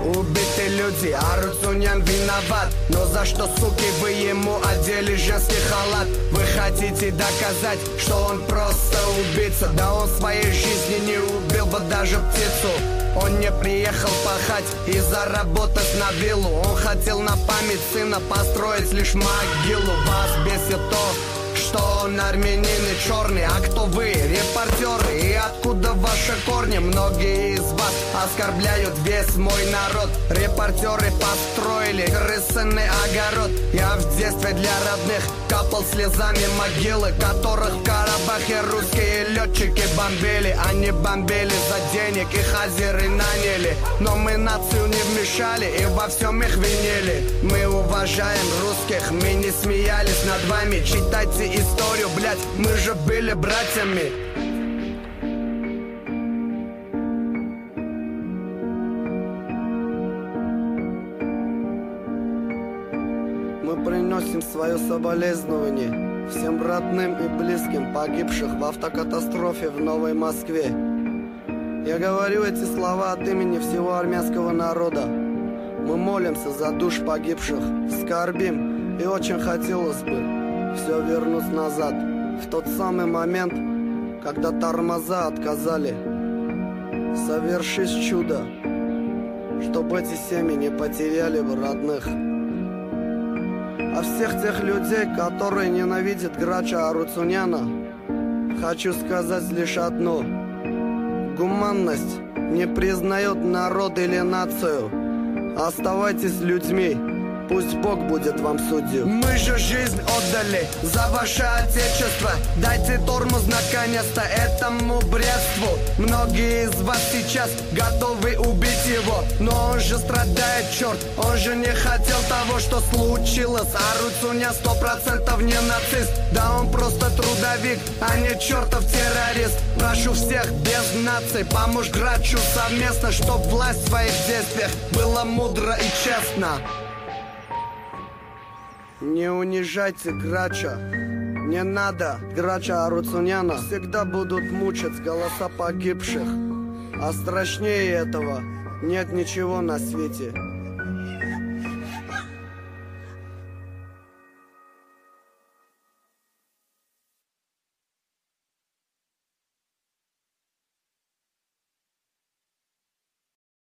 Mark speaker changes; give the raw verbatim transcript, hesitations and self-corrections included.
Speaker 1: убиты люди, а Аруцунян виноват. Но за что, суки, вы ему одели женский халат? Вы хотите доказать, что он просто убийца? Да он в своей жизни не убил бы даже птицу. Он не приехал пахать и заработать на виллу. Он хотел на память сына построить лишь могилу. Вас бесит то, что он армянин и черный. А кто вы, репортеры, и откуда ваши корни? Многие из вас оскорбляют весь мой народ. Репортеры построили крысиный огород. Я в детстве для родных капал слезами могилы, которых в Карабахе русские летчики бомбили. Они бомбили за денег, их азеры наняли. Но мы нацию не вмешали и во всем их винили. Мы уважаем русских, мы не смеялись над вами. Читайте историю, блять, мы же были братьями. Мы приносим свое соболезнование всем родным и близким погибших в автокатастрофе в Новой Москве. Я говорю эти слова от имени всего армянского народа. Мы молимся за душ погибших, скорбим, и очень хотелось бы все вернуть назад, в тот самый момент, когда тормоза отказали. Совершись чудо, чтобы эти семьи не потеряли бы родных. А всех тех людей, которые ненавидят Грача Аруцуняна, хочу сказать лишь одно: гуманность не признает народ или нацию. Оставайтесь людьми, пусть Бог будет вам судью. Мы же жизнь отдали за ваше отечество. Дайте тормоз наконец-то этому бредству. Многие из вас сейчас готовы убить его, но он же страдает, черт. Он же не хотел того, что случилось. Аруцунян сто процентов не нацист. Да он просто трудовик, а не чертов террорист. Прошу всех без наций помочь Грачу совместно, чтоб власть в своих действиях была мудро и честно. Не унижайте Грача. Не надо Грача Аруцуняна. Всегда будут мучить голоса погибших. А страшнее этого нет ничего на свете.